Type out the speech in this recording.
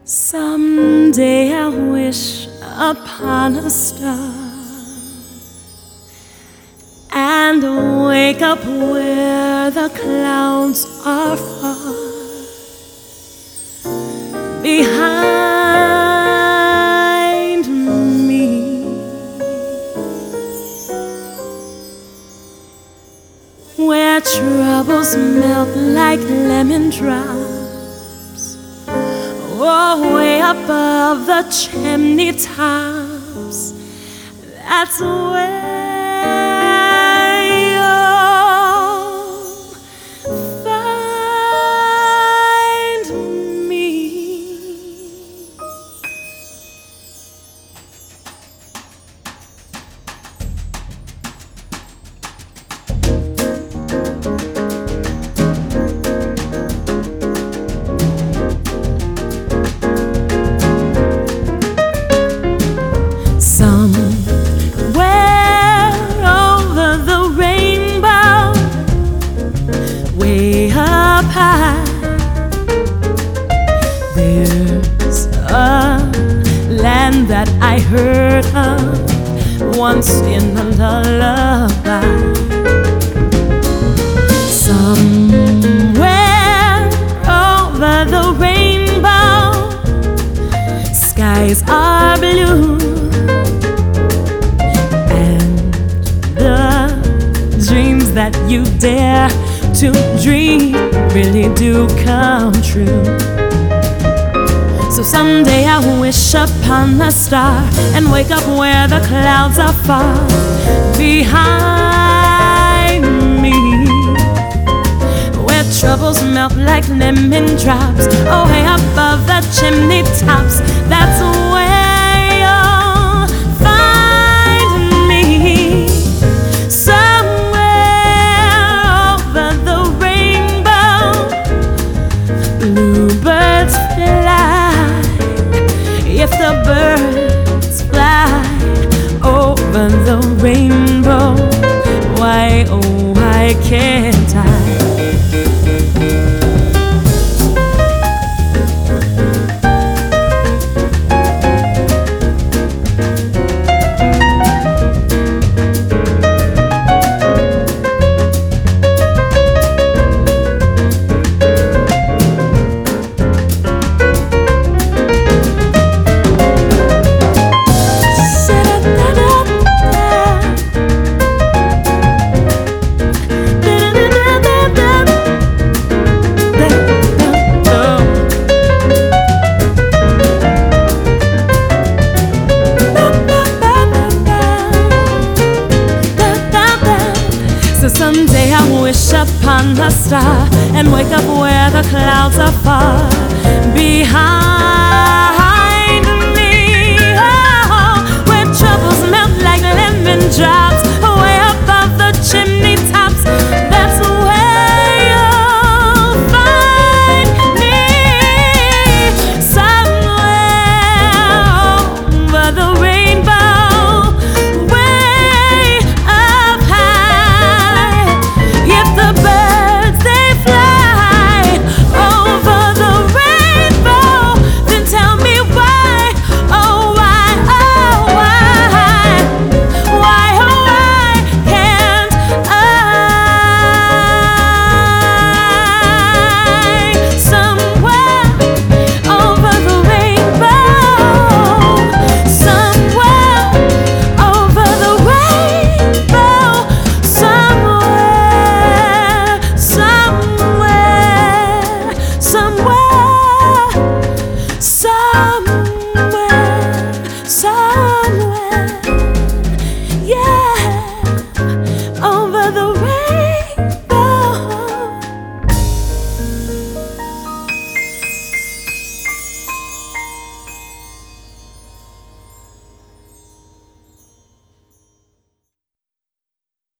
Someday I wish upon a star and wake up where the clouds are far behind me, where troubles melt like lemon drops, oh, way above the chimney tops. That's where there's a land that I heard of once in a lullaby. Somewhere over the rainbow, skies are blue, and the dreams that you dare to dream really do come true. So someday I wish upon a star and wake up where the clouds are far behind me, where troubles melt like lemon drops, oh, way above the chimney tops. That's where you'll find me. Bluebirds fly, if the birds fly over the rainbow, why, oh, why can't I? So someday I wish upon a star and wake up where the clouds are far behind.